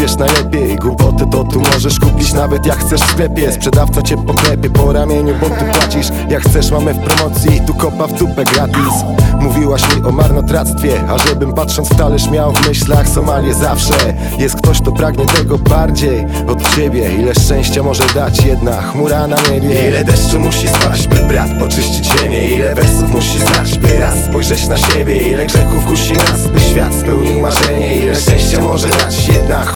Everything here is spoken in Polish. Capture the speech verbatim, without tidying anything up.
wiesz najlepiej. Głupotę to tu możesz kupić nawet jak chcesz w sklepie. Sprzedawca cię poklepie po ramieniu, bo ty płacisz. Jak chcesz mamy w promocji, tu kopa w dupę gratis. Mówiłaś mi o marnotrawstwie, a żebym patrząc w talerz miał w myślach Somalię zawsze. Jest ktoś, kto pragnie tego bardziej od ciebie. Ile szczęścia może dać jedna chmura na niebie. Ile deszczu musi spaść, by brat poczyścić ziemię. Ile wersów musi znać, by raz spojrzeć na siebie. Ile grzechów kusi nas, by świat spełnił marzenie. Ile szczęścia może dać jedna